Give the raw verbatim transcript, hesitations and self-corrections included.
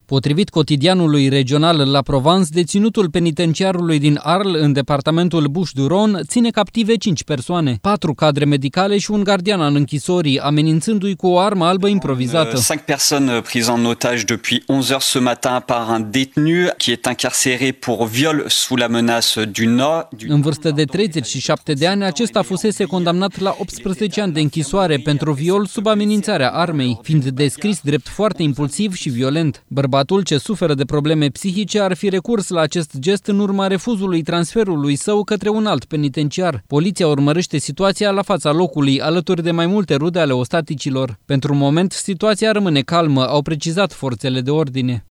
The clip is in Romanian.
Potrivit cotidianului regional La Provence, deținutul penitenciarului din Arles, în departamentul Bouches-du-Rhône, ține captive cinci persoane, patru cadre medicale și un gardian al închisorii, amenințându-i cu o armă albă improvizată. Cinq personnes prises en otage depuis onze heures ce matin par un détenu qui est incarcéré pour viol sous la menace du nord. În vârstă de treizeci și șapte de ani, acesta fusese condamnat la optsprezece ani de închisoare pentru viol sub amenințarea armei, fiind descris drept foarte impulsiv și violent. Bărbatul, ce suferă de probleme psihice, ar fi recurs la acest gest în urma refuzului transferului său către un alt penitenciar. Poliția urmărește situația la fața locului, alături de mai multe rude ale ostaticilor. Pentru moment, situația rămâne calmă, au precizat forțele de ordine.